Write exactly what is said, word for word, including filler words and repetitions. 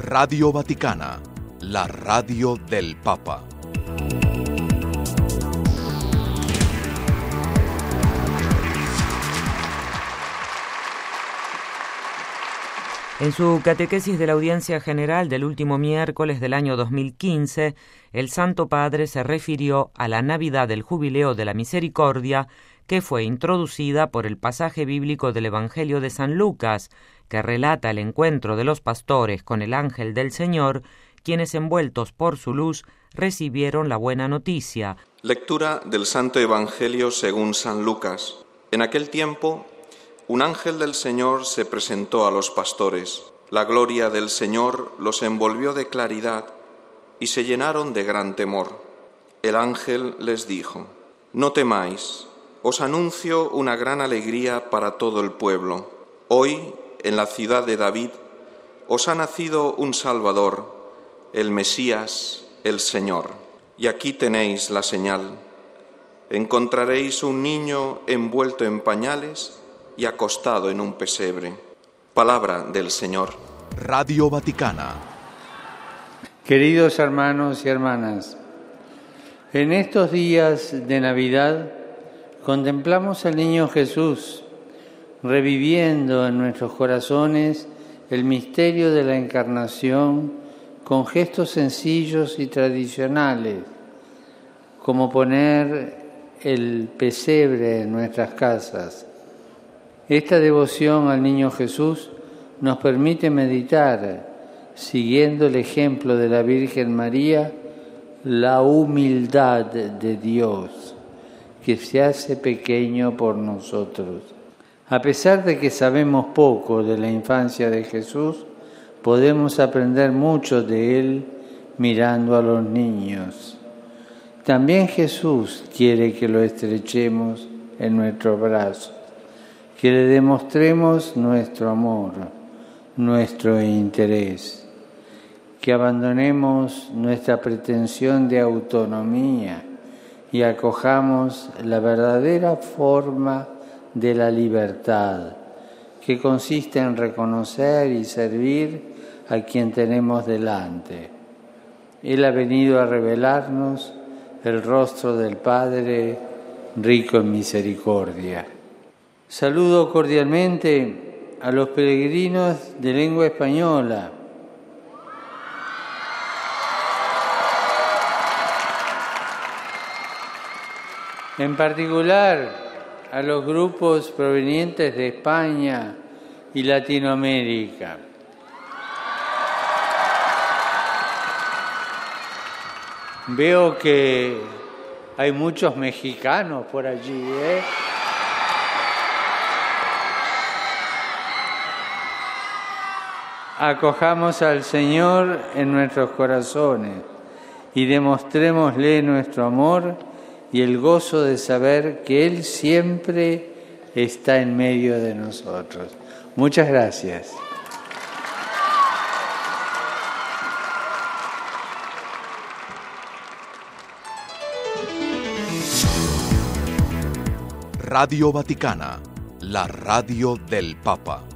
Radio Vaticana, la radio del Papa. En su catequesis de la Audiencia General del último miércoles del año dos mil quince, el Santo Padre se refirió a la Navidad del Jubileo de la Misericordia, que fue introducida por el pasaje bíblico del Evangelio de San Lucas, que relata el encuentro de los pastores con el ángel del Señor, quienes envueltos por su luz recibieron la buena noticia. Lectura del Santo Evangelio según San Lucas. En aquel tiempo, un ángel del Señor se presentó a los pastores. La gloria del Señor los envolvió de claridad y se llenaron de gran temor. El ángel les dijo: «No temáis, os anuncio una gran alegría para todo el pueblo. Hoy, en la ciudad de David, os ha nacido un Salvador, el Mesías, el Señor. Y aquí tenéis la señal. Encontraréis un niño envuelto en pañales y acostado en un pesebre». Palabra del Señor. Radio Vaticana. Queridos hermanos y hermanas, en estos días de Navidad contemplamos al niño Jesús, reviviendo en nuestros corazones el misterio de la Encarnación con gestos sencillos y tradicionales, como poner el pesebre en nuestras casas. Esta devoción al niño Jesús nos permite meditar, siguiendo el ejemplo de la Virgen María, la humildad de Dios, que se hace pequeño por nosotros. A pesar de que sabemos poco de la infancia de Jesús, podemos aprender mucho de Él mirando a los niños. También Jesús quiere que lo estrechemos en nuestros brazos, que le demostremos nuestro amor, nuestro interés, que abandonemos nuestra pretensión de autonomía y acojamos la verdadera forma de la libertad, que consiste en reconocer y servir a quien tenemos delante. Él ha venido a revelarnos el rostro del Padre rico en misericordia. Saludo cordialmente a los peregrinos de lengua española. En particular, a los grupos provenientes de España y Latinoamérica. Veo que hay muchos mexicanos por allí, ¿eh? Acojamos al Señor en nuestros corazones y demostrémosle nuestro amor y el gozo de saber que Él siempre está en medio de nosotros. Muchas gracias. Radio Vaticana, la radio del Papa.